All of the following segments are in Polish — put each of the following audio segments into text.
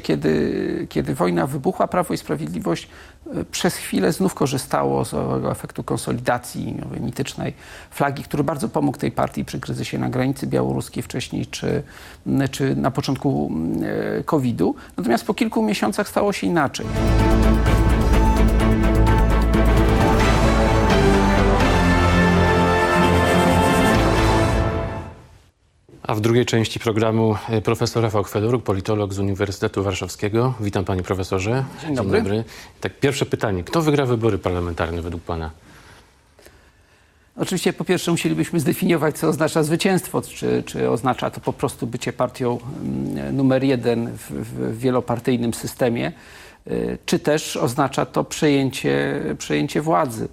kiedy wojna wybuchła, Prawo i Sprawiedliwość przez chwilę znów korzystało z owego efektu konsolidacji, nowej mitycznej flagi, który bardzo pomógł tej partii przy kryzysie na granicy białoruskiej wcześniej, czy na początku COVID-u. Natomiast po kilku miesiącach stało się inaczej. A w drugiej części programu profesor Rafał Chwedoruk, politolog z Uniwersytetu Warszawskiego. Witam panie profesorze. Dzień dobry. Tak, pierwsze pytanie. Kto wygra wybory parlamentarne według pana? Oczywiście po pierwsze musielibyśmy zdefiniować, co oznacza zwycięstwo. Czy oznacza to po prostu bycie partią numer jeden w wielopartyjnym systemie, czy też oznacza to przejęcie władzy.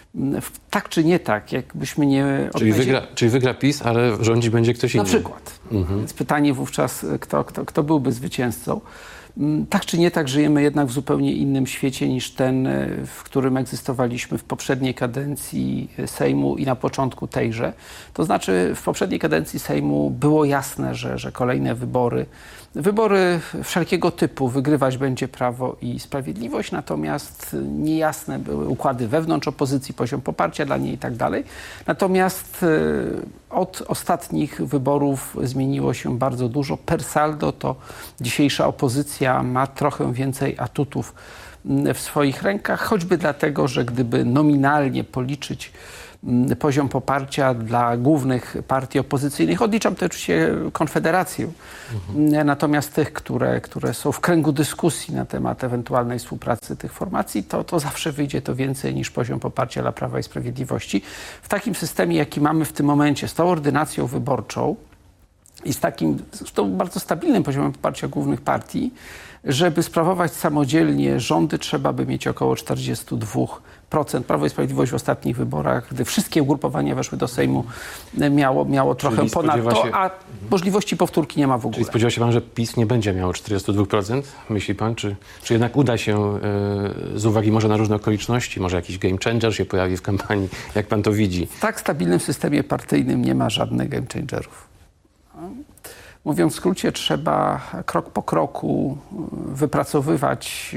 Tak czy nie tak, jakbyśmy nie... Czyli wygra PiS, ale rządzić będzie ktoś inny. Na przykład. Więc pytanie wówczas, kto byłby zwycięzcą. Tak czy nie tak, żyjemy jednak w zupełnie innym świecie niż ten, w którym egzystowaliśmy w poprzedniej kadencji Sejmu i na początku tejże. To znaczy w poprzedniej kadencji Sejmu było jasne, że kolejne wybory wszelkiego typu wygrywać będzie Prawo i Sprawiedliwość, natomiast niejasne były układy wewnątrz opozycji, poziom poparcia dla niej i tak dalej. Natomiast od ostatnich wyborów zmieniło się bardzo dużo. Per saldo to dzisiejsza opozycja ma trochę więcej atutów w swoich rękach, choćby dlatego, że gdyby nominalnie policzyć poziom poparcia dla głównych partii opozycyjnych, odliczam to oczywiście Konfederację, natomiast tych, które są w kręgu dyskusji na temat ewentualnej współpracy tych formacji, to zawsze wyjdzie to więcej niż poziom poparcia dla Prawa i Sprawiedliwości. W takim systemie, jaki mamy w tym momencie, z tą ordynacją wyborczą i z takim zresztą bardzo stabilnym poziomem poparcia głównych partii, żeby sprawować samodzielnie rządy, trzeba by mieć około 42%. Prawo i Sprawiedliwość w ostatnich wyborach, gdy wszystkie ugrupowania weszły do Sejmu, miało trochę ponad to, a możliwości powtórki nie ma w ogóle. Czyli spodziewa się pan, że PiS nie będzie miało 42%? Myśli pan? Czy jednak uda się, z uwagi może na różne okoliczności, może jakiś game changer się pojawi w kampanii? Jak pan to widzi? W tak stabilnym systemie partyjnym nie ma żadnych game changerów. Mówiąc w skrócie, trzeba krok po kroku wypracowywać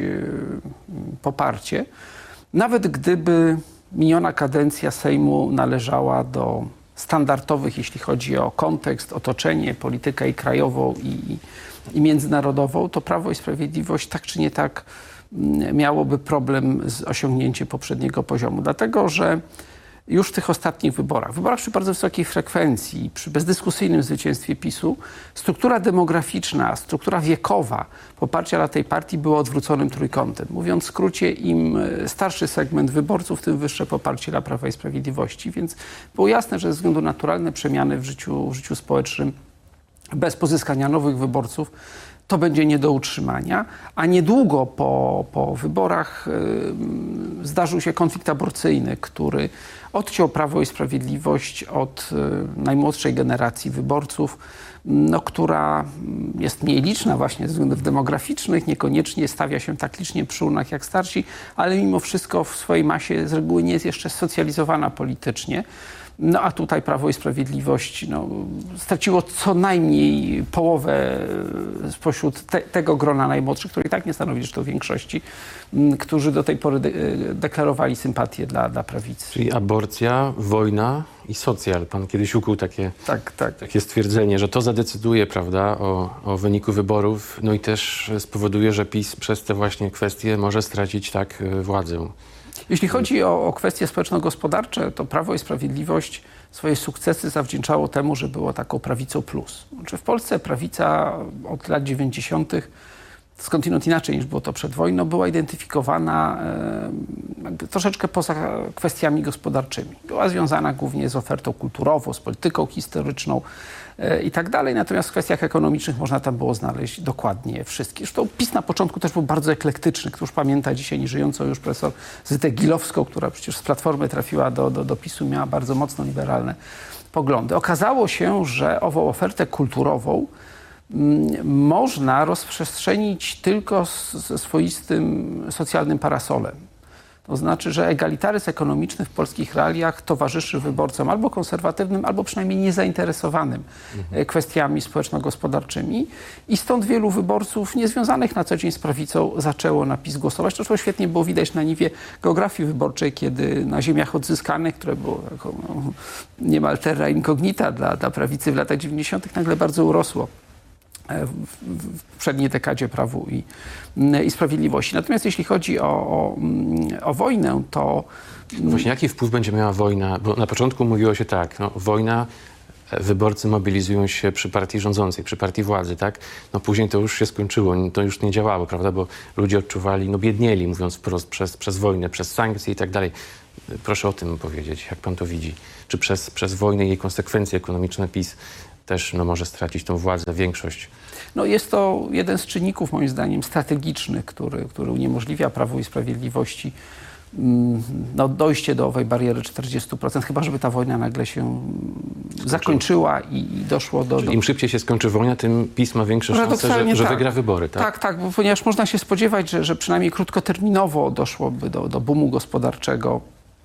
poparcie. Nawet gdyby miniona kadencja Sejmu należała do standardowych, jeśli chodzi o kontekst, otoczenie, politykę i krajową, i międzynarodową, to Prawo i Sprawiedliwość tak czy nie tak miałoby problem z osiągnięciem poprzedniego poziomu. Dlatego, że już w tych ostatnich wyborach przy bardzo wysokiej frekwencji, przy bezdyskusyjnym zwycięstwie PiS-u, struktura demograficzna, struktura wiekowa poparcia dla tej partii była odwróconym trójkątem. Mówiąc w skrócie, im starszy segment wyborców, tym wyższe poparcie dla Prawa i Sprawiedliwości. Więc było jasne, że ze względu na naturalne przemiany w życiu społecznym, bez pozyskania nowych wyborców, to będzie nie do utrzymania, a niedługo po wyborach zdarzył się konflikt aborcyjny, który odciął Prawo i Sprawiedliwość od najmłodszej generacji wyborców, która jest mniej liczna właśnie ze względów demograficznych, niekoniecznie stawia się tak licznie przy urnach jak starsi, ale mimo wszystko w swojej masie z reguły nie jest jeszcze socjalizowana politycznie. A tutaj Prawo i Sprawiedliwość straciło co najmniej połowę spośród tego grona najmłodszych, które i tak nie stanowi zresztą większości, którzy do tej pory deklarowali sympatię dla prawicy. Czyli aborcja, wojna i socjal. Pan kiedyś ukuł takie stwierdzenie, że to zadecyduje, prawda, o wyniku wyborów, no i też spowoduje, że PiS przez te właśnie kwestie może stracić władzę. Jeśli chodzi o kwestie społeczno-gospodarcze, to Prawo i Sprawiedliwość swoje sukcesy zawdzięczało temu, że było taką prawicą plus. Znaczy w Polsce prawica od lat 90. skądinąd inaczej niż było to przed wojną, była identyfikowana troszeczkę poza kwestiami gospodarczymi. Była związana głównie z ofertą kulturową, z polityką historyczną i tak dalej. Natomiast w kwestiach ekonomicznych można tam było znaleźć dokładnie wszystkie. Zresztą PiS na początku też był bardzo eklektyczny. Któż pamięta dzisiaj nieżyjącą już profesor Zytę Gilowską, która przecież z Platformy trafiła do PiS-u, miała bardzo mocno liberalne poglądy. Okazało się, że ową ofertę kulturową można rozprzestrzenić tylko ze swoistym socjalnym parasolem. To znaczy, że egalitaryzm ekonomiczny w polskich realiach towarzyszy wyborcom albo konserwatywnym, albo przynajmniej niezainteresowanym kwestiami społeczno-gospodarczymi i stąd wielu wyborców niezwiązanych na co dzień z prawicą zaczęło na PiS głosować. To świetnie było widać na niwie geografii wyborczej, kiedy na ziemiach odzyskanych, które było niemal terra incognita dla prawicy w latach 90., nagle bardzo urosło w poprzedniej dekadzie Prawu i Sprawiedliwości. Natomiast jeśli chodzi o wojnę, to... Właśnie jaki wpływ będzie miała wojna? Bo na początku mówiło się tak, no, wojna, wyborcy mobilizują się przy partii rządzącej, przy partii władzy, tak? No później to już się skończyło, to już nie działało, prawda? Bo ludzie odczuwali, no biednieli, mówiąc wprost, przez wojnę, przez sankcje i tak dalej. Proszę o tym powiedzieć, jak pan to widzi. Czy przez wojnę i jej konsekwencje ekonomiczne PiS też może stracić tą władzę, większość? No jest to jeden z czynników, moim zdaniem, strategicznych, który uniemożliwia Prawu i Sprawiedliwości dojście do owej bariery 40%, chyba żeby ta wojna nagle się zakończyła i doszło do... Czyli im szybciej się skończy wojna, tym PiS ma większe szanse, że wygra wybory, tak? Tak, ponieważ można się spodziewać, że przynajmniej krótkoterminowo doszłoby do boomu gospodarczego,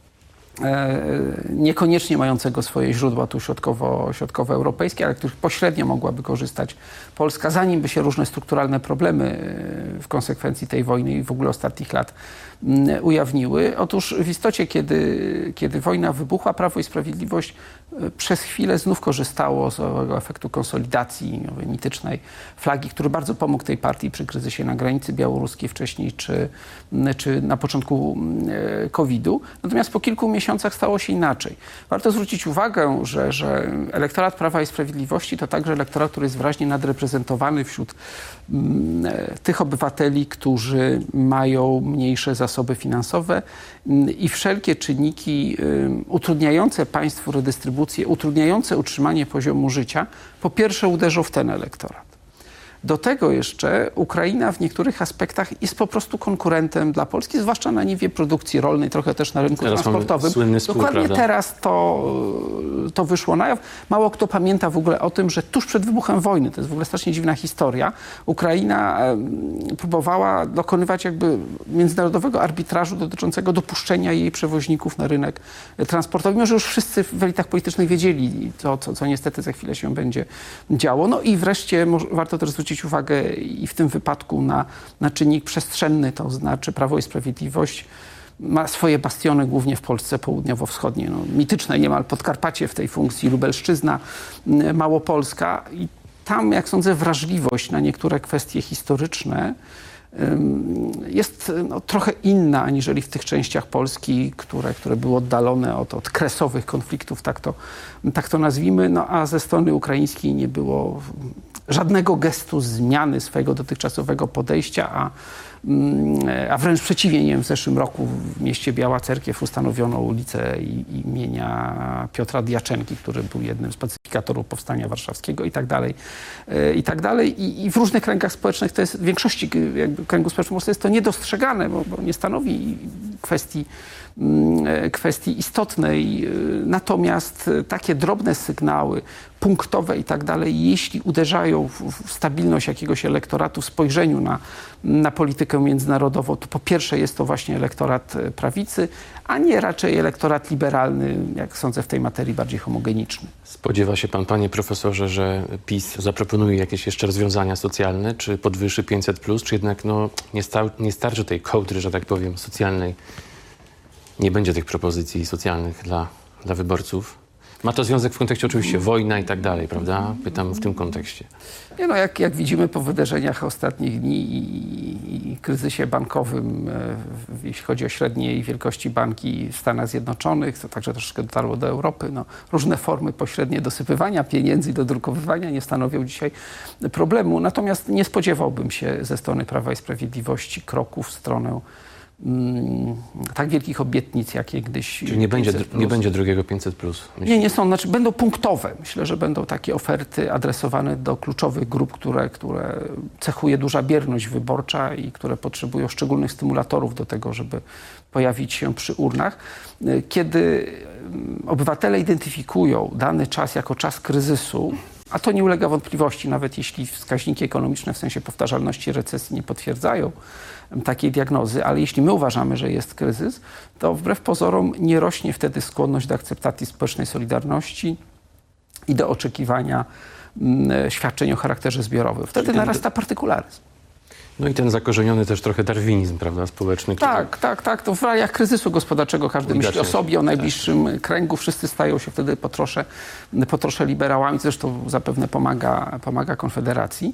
niekoniecznie mającego swoje źródła tu środkowoeuropejskie, ale których pośrednio mogłaby korzystać Polska, zanim by się różne strukturalne problemy w konsekwencji tej wojny i w ogóle ostatnich lat ujawniły. Otóż w istocie, kiedy wojna wybuchła, Prawo i Sprawiedliwość przez chwilę znów korzystało z tego efektu konsolidacji mitycznej flagi, który bardzo pomógł tej partii przy kryzysie na granicy białoruskiej wcześniej, czy na początku COVID-u. Natomiast po kilku miesiącach stało się inaczej. Warto zwrócić uwagę, że elektorat Prawa i Sprawiedliwości to także elektorat, który jest wyraźnie nadreprezentowany wśród tych obywateli, którzy mają mniejsze zasoby finansowe i wszelkie czynniki utrudniające państwu redystrybucję, utrudniające utrzymanie poziomu życia, po pierwsze uderzą w ten elektorat. Do tego jeszcze Ukraina w niektórych aspektach jest po prostu konkurentem dla Polski, zwłaszcza na niwie produkcji rolnej, trochę też na rynku transportowym. Słynny spór, dokładnie prawda? Teraz to wyszło na jaw. Mało kto pamięta w ogóle o tym, że tuż przed wybuchem wojny, to jest w ogóle strasznie dziwna historia, Ukraina próbowała dokonywać jakby międzynarodowego arbitrażu dotyczącego dopuszczenia jej przewoźników na rynek transportowy, mimo że już wszyscy w elitach politycznych wiedzieli, co niestety za chwilę się będzie działo. No i wreszcie warto też zwrócić uwagę i w tym wypadku na czynnik przestrzenny, to znaczy Prawo i Sprawiedliwość ma swoje bastiony głównie w Polsce południowo-wschodniej. Mityczne niemal Podkarpacie w tej funkcji, Lubelszczyzna, Małopolska i tam, jak sądzę, wrażliwość na niektóre kwestie historyczne jest trochę inna aniżeli w tych częściach Polski, które były oddalone od kresowych konfliktów, tak to nazwijmy, a ze strony ukraińskiej nie było żadnego gestu zmiany swojego dotychczasowego podejścia, a wręcz przeciwnie, nie wiem, w zeszłym roku w mieście Biała Cerkiew ustanowiono ulicę imienia Piotra Djaczenki, który był jednym z pacyfikatorów Powstania Warszawskiego i tak dalej. I w różnych kręgach społecznych to jest, w większości kręgów społecznych jest to niedostrzegane, bo nie stanowi kwestii istotnej. Natomiast takie drobne sygnały, punktowe i tak dalej, jeśli uderzają w stabilność jakiegoś elektoratu, w spojrzeniu na politykę międzynarodową, to po pierwsze jest to właśnie elektorat prawicy, a nie raczej elektorat liberalny, jak sądzę, w tej materii bardziej homogeniczny. Spodziewa się pan, panie profesorze, że PiS zaproponuje jakieś jeszcze rozwiązania socjalne, czy podwyższy 500+, czy jednak nie starczy tej kołdry, że tak powiem, socjalnej? Nie będzie tych propozycji socjalnych dla wyborców? Ma to związek w kontekście oczywiście wojna i tak dalej, prawda? Pytam w tym kontekście. Jak widzimy po wydarzeniach ostatnich dni i kryzysie bankowym, jeśli chodzi o średniej wielkości banki w Stanach Zjednoczonych, to także troszeczkę dotarło do Europy. Różne formy pośrednie dosypywania pieniędzy i dodrukowywania nie stanowią dzisiaj problemu. Natomiast nie spodziewałbym się ze strony Prawa i Sprawiedliwości kroków w stronę tak wielkich obietnic, jakie kiedyś... Czyli nie będzie drugiego 500+? Nie są. Będą punktowe. Myślę, że będą takie oferty adresowane do kluczowych grup, które cechuje duża bierność wyborcza i które potrzebują szczególnych stymulatorów do tego, żeby pojawić się przy urnach. Kiedy obywatele identyfikują dany czas jako czas kryzysu, a to nie ulega wątpliwości, nawet jeśli wskaźniki ekonomiczne w sensie powtarzalności recesji nie potwierdzają takiej diagnozy, ale jeśli my uważamy, że jest kryzys, to wbrew pozorom nie rośnie wtedy skłonność do akceptacji społecznej solidarności i do oczekiwania świadczeń o charakterze zbiorowym. Wtedy narasta partykularyzm. No i ten zakorzeniony też trochę darwinizm, prawda, społeczny. Tak. To w realiach kryzysu gospodarczego każdy myśli o sobie, o najbliższym kręgu. Wszyscy stają się wtedy po trosze liberałami, zresztą zapewne pomaga Konfederacji.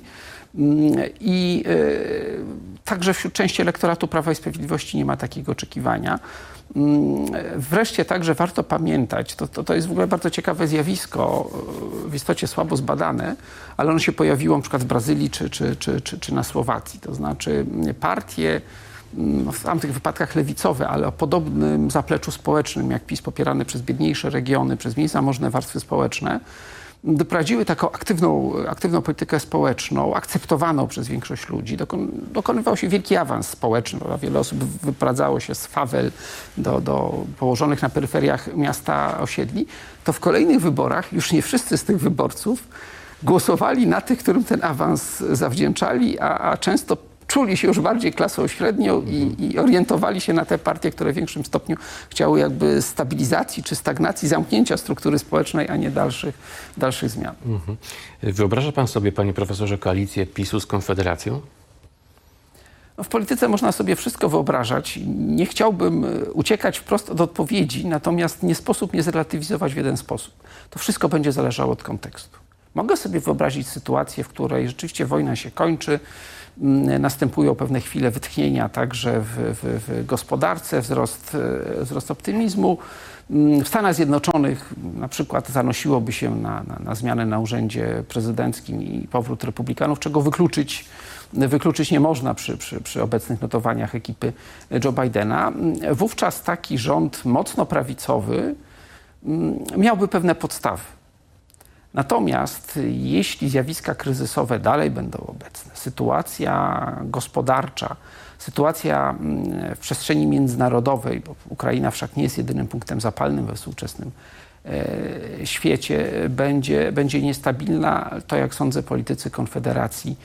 I także wśród części elektoratu Prawa i Sprawiedliwości nie ma takiego oczekiwania. Wreszcie także warto pamiętać, to jest w ogóle bardzo ciekawe zjawisko, w istocie słabo zbadane, ale ono się pojawiło na przykład w Brazylii czy na Słowacji. To znaczy partie, w tamtych wypadkach lewicowe, ale o podobnym zapleczu społecznym jak PiS, popierane przez biedniejsze regiony, przez mniej zamożne warstwy społeczne, doprowadziły taką aktywną politykę społeczną, akceptowaną przez większość ludzi. Dokonywał się wielki awans społeczny. Wiele osób wyprowadzało się z fawel do położonych na peryferiach miasta osiedli. To w kolejnych wyborach już nie wszyscy z tych wyborców głosowali na tych, którym ten awans zawdzięczali, a często czuli się już bardziej klasą średnią i orientowali się na te partie, które w większym stopniu chciały jakby stabilizacji czy stagnacji, zamknięcia struktury społecznej, a nie dalszych zmian. Wyobraża pan sobie, panie profesorze, koalicję PiS-u z Konfederacją? No, w polityce można sobie wszystko wyobrażać. Nie chciałbym uciekać wprost od odpowiedzi, natomiast nie sposób nie zrelatywizować w jeden sposób. To wszystko będzie zależało od kontekstu. Mogę sobie wyobrazić sytuację, w której rzeczywiście wojna się kończy, następują pewne chwile wytchnienia także w gospodarce, wzrost optymizmu. W Stanach Zjednoczonych na przykład zanosiłoby się na zmianę na urzędzie prezydenckim i powrót republikanów, czego wykluczyć nie można przy obecnych notowaniach ekipy Joe Bidena. Wówczas taki rząd mocno prawicowy miałby pewne podstawy. Natomiast jeśli zjawiska kryzysowe dalej będą obecne, sytuacja gospodarcza, sytuacja w przestrzeni międzynarodowej, bo Ukraina wszak nie jest jedynym punktem zapalnym we współczesnym świecie, będzie niestabilna, to jak sądzę politycy Konfederacji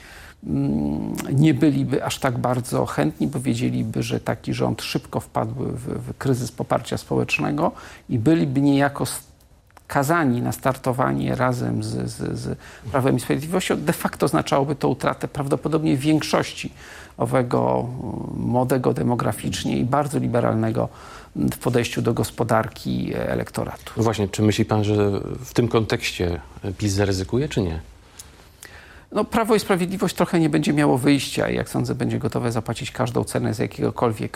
nie byliby aż tak bardzo chętni, bo wiedzieliby, że taki rząd szybko wpadłby w kryzys poparcia społecznego i byliby niejako kazani na startowanie razem z Prawem i Sprawiedliwością, de facto oznaczałoby to utratę prawdopodobnie większości owego młodego demograficznie i bardzo liberalnego w podejściu do gospodarki elektoratu. No właśnie, czy myśli pan, że w tym kontekście PiS zaryzykuje, czy nie? No, Prawo i Sprawiedliwość trochę nie będzie miało wyjścia i jak sądzę, będzie gotowe zapłacić każdą cenę z jakiegokolwiek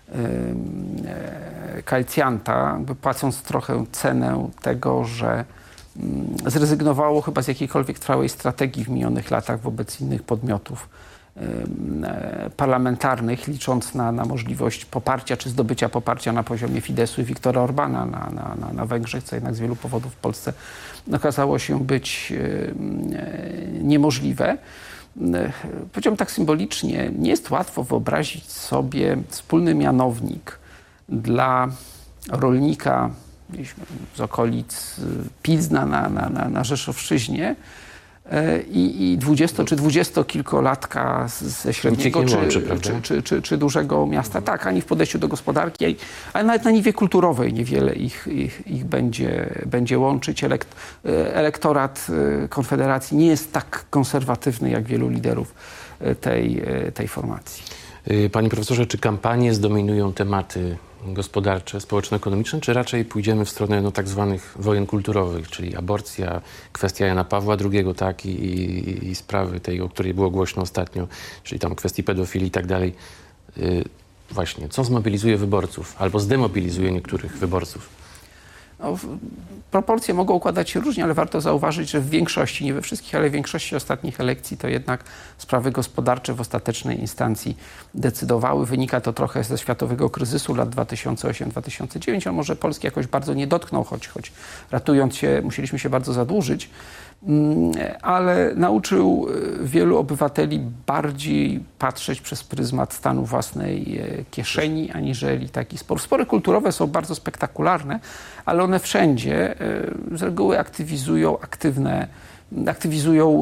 koalicjanta, płacąc trochę cenę tego, że zrezygnowało chyba z jakiejkolwiek trwałej strategii w minionych latach wobec innych podmiotów parlamentarnych, licząc na możliwość poparcia czy zdobycia poparcia na poziomie Fideszu i Viktora Orbana na Węgrzech, co jednak z wielu powodów w Polsce okazało się być niemożliwe. Powiedziałbym tak symbolicznie, nie jest łatwo wyobrazić sobie wspólny mianownik dla rolnika gdzieś z okolic Pilzna na Rzeszowszczyźnie i 20 czy 20-kilkolatka ze średniego czy dużego miasta. Tak, ani w podejściu do gospodarki, ale nawet na niwie kulturowej niewiele ich będzie łączyć. Elektorat Konfederacji nie jest tak konserwatywny jak wielu liderów tej formacji. Panie profesorze, czy kampanie zdominują tematy gospodarcze, społeczno-ekonomiczne, czy raczej pójdziemy w stronę tak zwanych wojen kulturowych, czyli aborcja, kwestia Jana Pawła II, tak, i sprawy tej, o której było głośno ostatnio, czyli tam kwestii pedofilii i tak dalej. Właśnie, co zmobilizuje wyborców albo zdemobilizuje niektórych wyborców? No, proporcje mogą układać się różnie, ale warto zauważyć, że w większości, nie we wszystkich, ale w większości ostatnich elekcji to jednak sprawy gospodarcze w ostatecznej instancji decydowały. Wynika to trochę ze światowego kryzysu lat 2008-2009. On może Polski jakoś bardzo nie dotknął, choć ratując się musieliśmy się bardzo zadłużyć, ale nauczył wielu obywateli bardziej patrzeć przez pryzmat stanu własnej kieszeni, aniżeli taki spor. Spory kulturowe są bardzo spektakularne, ale one wszędzie z reguły aktywizują aktywne aktywizują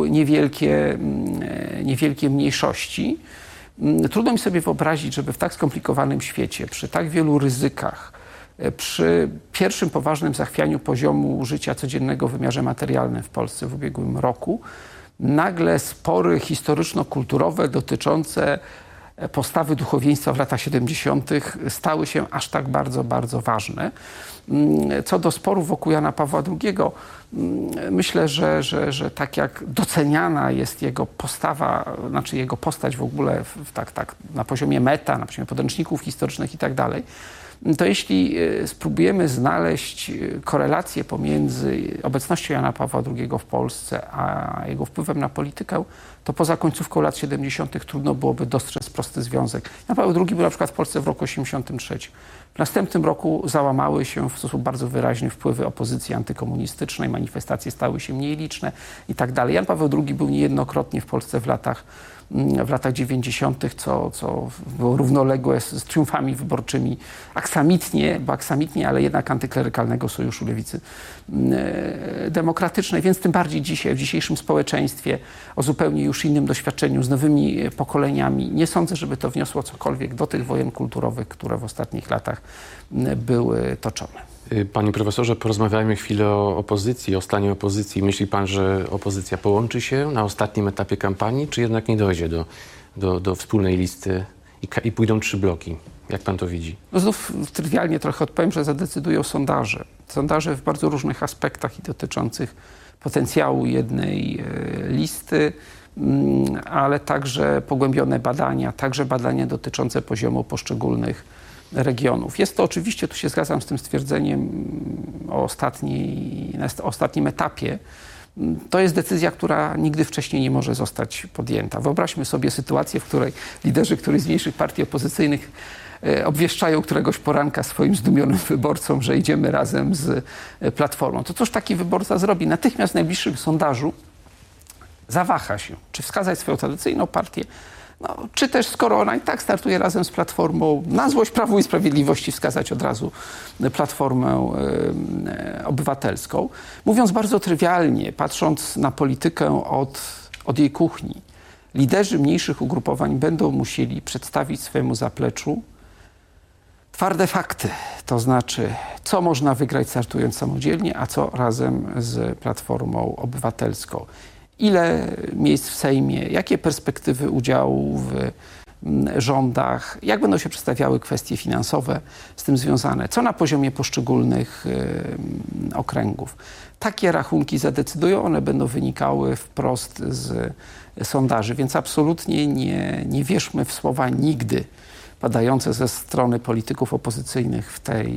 niewielkie mniejszości. Trudno mi sobie wyobrazić, żeby w tak skomplikowanym świecie, przy tak wielu ryzykach, przy pierwszym poważnym zachwianiu poziomu życia codziennego w wymiarze materialnym w Polsce w ubiegłym roku, nagle spory historyczno-kulturowe dotyczące postawy duchowieństwa w latach 70. stały się aż tak bardzo, bardzo ważne. Co do sporów wokół Jana Pawła II, myślę, że tak jak doceniana jest jego postawa, znaczy jego postać w ogóle tak na poziomie meta, na poziomie podręczników historycznych i tak dalej, to jeśli spróbujemy znaleźć korelację pomiędzy obecnością Jana Pawła II w Polsce a jego wpływem na politykę, to poza końcówką lat 70. trudno byłoby dostrzec prosty związek. Jan Paweł II był na przykład w Polsce w roku 83. W następnym roku załamały się w sposób bardzo wyraźny wpływy opozycji antykomunistycznej, manifestacje stały się mniej liczne i tak dalej. Jan Paweł II był niejednokrotnie w Polsce w latach 90., co było równoległe z triumfami wyborczymi aksamitnie, ale jednak antyklerykalnego Sojuszu Lewicy Demokratycznej. Więc tym bardziej dzisiaj, w dzisiejszym społeczeństwie, o zupełnie już innym doświadczeniu, z nowymi pokoleniami, nie sądzę, żeby to wniosło cokolwiek do tych wojen kulturowych, które w ostatnich latach były toczone. Panie profesorze, porozmawiajmy chwilę o opozycji, o stanie opozycji. Myśli pan, że opozycja połączy się na ostatnim etapie kampanii, czy jednak nie dojdzie do wspólnej listy i pójdą 3 bloki? Jak pan to widzi? No znów trywialnie trochę odpowiem, że zadecydują sondaże. Sondaże w bardzo różnych aspektach i dotyczących potencjału jednej listy, ale także pogłębione badania, także badania dotyczące poziomu poszczególnych regionów. Jest to oczywiście, tu się zgadzam z tym stwierdzeniem o ostatnim etapie. To jest decyzja, która nigdy wcześniej nie może zostać podjęta. Wyobraźmy sobie sytuację, w której liderzy którejś z mniejszych partii opozycyjnych obwieszczają któregoś poranka swoim zdumionym wyborcom, że idziemy razem z Platformą. To cóż taki wyborca zrobi? Natychmiast w najbliższym sondażu zawaha się, czy wskazać swoją tradycyjną partię, czy też, skoro ona i tak startuje razem z Platformą, na złość Prawu i Sprawiedliwości wskazać od razu Platformę Obywatelską. Mówiąc bardzo trywialnie, patrząc na politykę od jej kuchni, liderzy mniejszych ugrupowań będą musieli przedstawić swojemu zapleczu twarde fakty, to znaczy, co można wygrać startując samodzielnie, a co razem z Platformą Obywatelską. Ile miejsc w Sejmie, jakie perspektywy udziału w rządach, jak będą się przedstawiały kwestie finansowe z tym związane, co na poziomie poszczególnych okręgów. Takie rachunki zadecydują, one będą wynikały wprost z sondaży, więc absolutnie nie wierzmy w słowa nigdy padające ze strony polityków opozycyjnych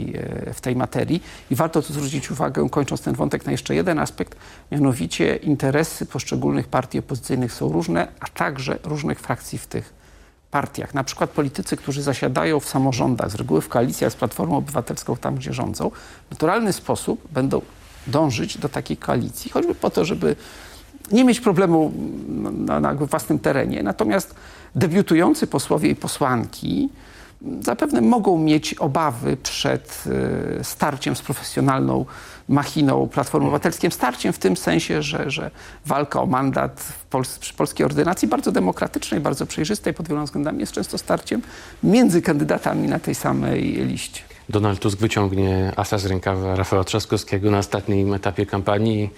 w tej materii. I warto tu zwrócić uwagę, kończąc ten wątek, na jeszcze jeden aspekt, mianowicie interesy poszczególnych partii opozycyjnych są różne, a także różnych frakcji w tych partiach. Na przykład politycy, którzy zasiadają w samorządach, z reguły w koalicjach z Platformą Obywatelską, tam gdzie rządzą, w naturalny sposób będą dążyć do takiej koalicji, choćby po to, żeby nie mieć problemu na własnym terenie. Natomiast debiutujący posłowie i posłanki zapewne mogą mieć obawy przed starciem z profesjonalną machiną Platformy Obywatelskiej. Starciem w tym sensie, że walka o mandat przy polskiej ordynacji, bardzo demokratycznej, bardzo przejrzystej pod wieloma względami, jest często starciem między kandydatami na tej samej liście. Donald Tusk wyciągnie asa z rękawa Rafała Trzaskowskiego na ostatnim etapie kampanii.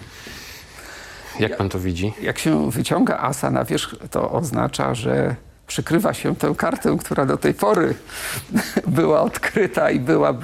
Jak pan to widzi? Jak się wyciąga asa na wierzch, to oznacza, że przykrywa się tę kartę, która do tej pory była odkryta i była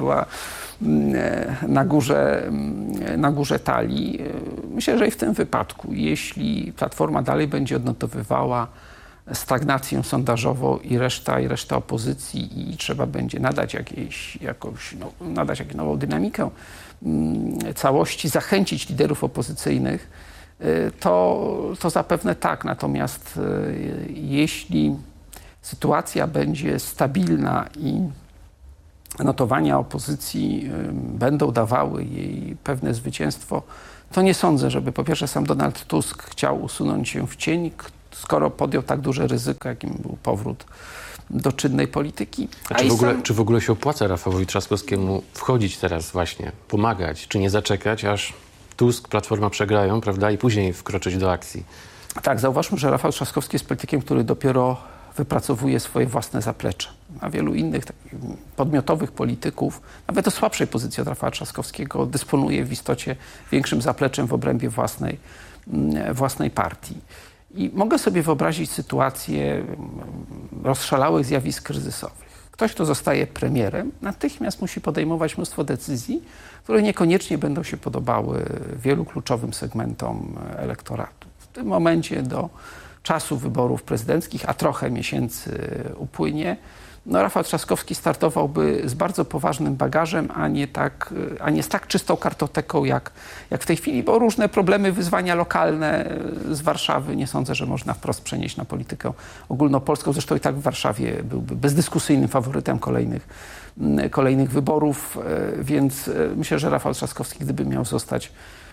na górze talii. Myślę, że i w tym wypadku, jeśli Platforma dalej będzie odnotowywała stagnację sondażową i reszta opozycji i trzeba będzie nadać jakąś nową dynamikę całości, zachęcić liderów opozycyjnych, to zapewne tak. Natomiast jeśli sytuacja będzie stabilna i notowania opozycji będą dawały jej pewne zwycięstwo, to nie sądzę, żeby po pierwsze sam Donald Tusk chciał usunąć się w cień, skoro podjął tak duże ryzyko, jakim był powrót do czynnej polityki. Czy w ogóle się opłaca Rafałowi Trzaskowskiemu wchodzić teraz właśnie, pomagać, czy nie zaczekać, aż Tusk, Platforma przegrają, prawda, i później wkroczyć do akcji. Tak, zauważmy, że Rafał Trzaskowski jest politykiem, który dopiero wypracowuje swoje własne zaplecze. A wielu innych takich podmiotowych polityków, nawet o słabszej pozycji od Rafała Trzaskowskiego, dysponuje w istocie większym zapleczem w obrębie własnej partii. I mogę sobie wyobrazić sytuację rozszalałych zjawisk kryzysowych. Ktoś, kto zostaje premierem, natychmiast musi podejmować mnóstwo decyzji, które niekoniecznie będą się podobały wielu kluczowym segmentom elektoratu. W tym momencie do czasu wyborów prezydenckich, a trochę miesięcy upłynie, Rafał Trzaskowski startowałby z bardzo poważnym bagażem, a nie z tak czystą kartoteką jak w tej chwili, bo różne problemy, wyzwania lokalne z Warszawy nie sądzę, że można wprost przenieść na politykę ogólnopolską. Zresztą i tak w Warszawie byłby bezdyskusyjnym faworytem kolejnych wyborów, więc myślę, że Rafał Trzaskowski, gdyby miał zostać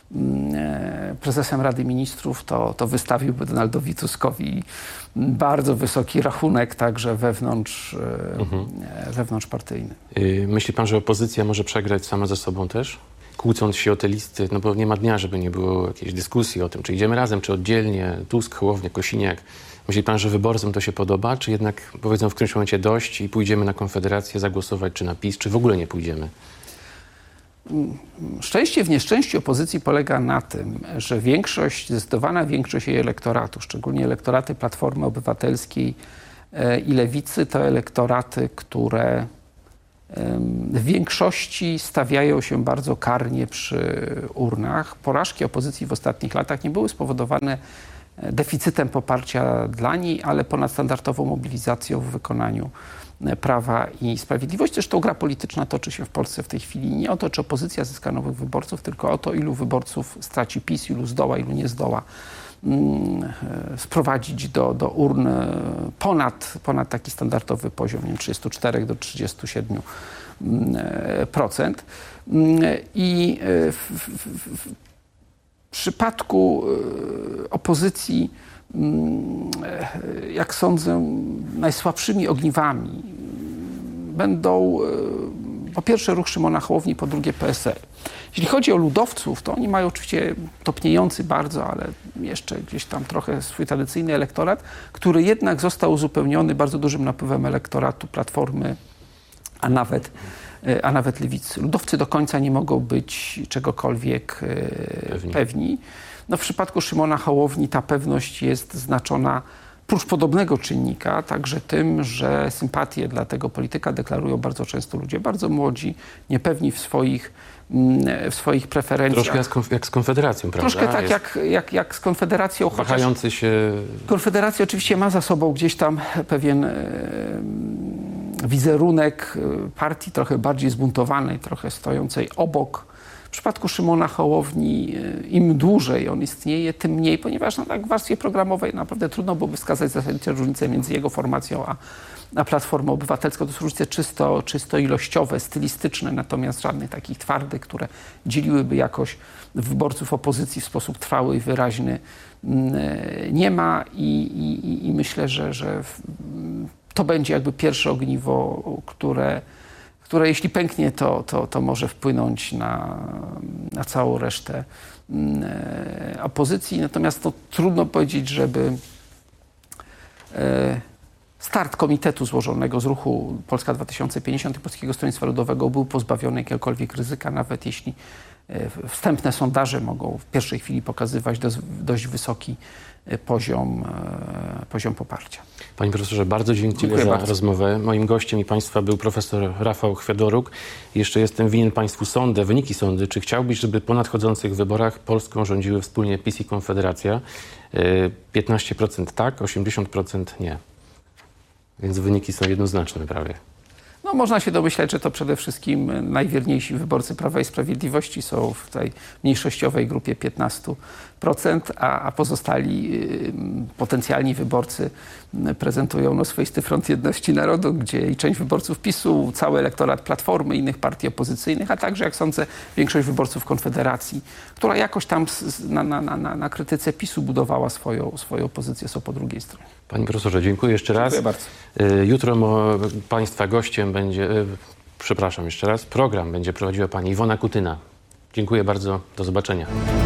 prezesem Rady Ministrów, to wystawiłby Donaldowi Tuskowi bardzo wysoki rachunek, także wewnątrzpartyjny. Myśli pan, że opozycja może przegrać sama ze sobą też? Kłócąc się o te listy, no bo nie ma dnia, żeby nie było jakiejś dyskusji o tym, czy idziemy razem, czy oddzielnie, Tusk, Hołownia, Kosiniak. Myśli pan, że wyborcom to się podoba, czy jednak powiedzą w którymś momencie dość i pójdziemy na Konfederację zagłosować, czy na PiS, czy w ogóle nie pójdziemy? Szczęście w nieszczęściu opozycji polega na tym, że zdecydowana większość jej elektoratu, szczególnie elektoraty Platformy Obywatelskiej i Lewicy, to elektoraty, które w większości stawiają się bardzo karnie przy urnach. Porażki opozycji w ostatnich latach nie były spowodowane deficytem poparcia dla niej, ale ponadstandardową mobilizacją w wykonaniu Prawa i Sprawiedliwości. Zresztą gra polityczna toczy się w Polsce w tej chwili nie o to, czy opozycja zyska nowych wyborców, tylko o to, ilu wyborców straci PiS, ilu zdoła, ilu nie zdoła sprowadzić do urn ponad taki standardowy poziom, nie wiem, 34 do 37%. I w przypadku opozycji, jak sądzę, najsłabszymi ogniwami będą po pierwsze ruch Szymona Hołowni, po drugie PSL. Jeśli chodzi o ludowców, to oni mają oczywiście topniejący bardzo, ale jeszcze gdzieś tam trochę swój tradycyjny elektorat, który jednak został uzupełniony bardzo dużym napływem elektoratu Platformy, a nawet Lewicy. Ludowcy do końca nie mogą być czegokolwiek pewni. No w przypadku Szymona Hołowni ta pewność jest znaczona prócz podobnego czynnika także tym, że sympatię dla tego polityka deklarują bardzo często ludzie bardzo młodzi, niepewni w swoich preferencjach. Troszkę jak z Konfederacją, prawda? Troszkę tak jak z Konfederacją. Wahający się... Konfederacja oczywiście ma za sobą gdzieś tam pewien wizerunek partii trochę bardziej zbuntowanej, trochę stojącej obok. W przypadku Szymona Hołowni im dłużej on istnieje, tym mniej, ponieważ tak w warstwie programowej naprawdę trudno byłoby wskazać zasadnicze różnice między jego formacją a Platformą Obywatelską. To są różnice czysto ilościowe, stylistyczne, natomiast żadnych takich twardych, które dzieliłyby jakoś wyborców opozycji w sposób trwały i wyraźny nie ma i myślę, że to będzie jakby pierwsze ogniwo, które jeśli pęknie, to może wpłynąć na całą resztę opozycji. Natomiast trudno powiedzieć, żeby start komitetu złożonego z ruchu Polska 2050 i Polskiego Stronnictwa Ludowego był pozbawiony jakiegokolwiek ryzyka, nawet jeśli wstępne sondaże mogą w pierwszej chwili pokazywać dość wysoki poziom poparcia. Panie profesorze, bardzo dziękuję za rozmowę. Moim gościem i państwa był profesor Rafał Chwiadoruk. Jeszcze jestem winien państwu wyniki sądy. Czy chciałbyś, żeby po nadchodzących wyborach Polską rządziły wspólnie PiS i Konfederacja? 15% tak, 80% nie. Więc wyniki są jednoznaczne prawie. No, można się domyśleć, że to przede wszystkim najwierniejsi wyborcy Prawa i Sprawiedliwości są w tej mniejszościowej grupie 15%, a pozostali potencjalni wyborcy prezentują swoisty front jedności narodu, gdzie i część wyborców PiS-u, cały elektorat Platformy, innych partii opozycyjnych, a także, jak sądzę, większość wyborców Konfederacji, która jakoś tam na krytyce PiS-u budowała swoją pozycję, są po drugiej stronie. Panie profesorze, dziękuję jeszcze raz. Dziękuję bardzo. Jutro państwa gościem będzie, przepraszam jeszcze raz, program będzie prowadziła pani Iwona Kutyna. Dziękuję bardzo. Do zobaczenia.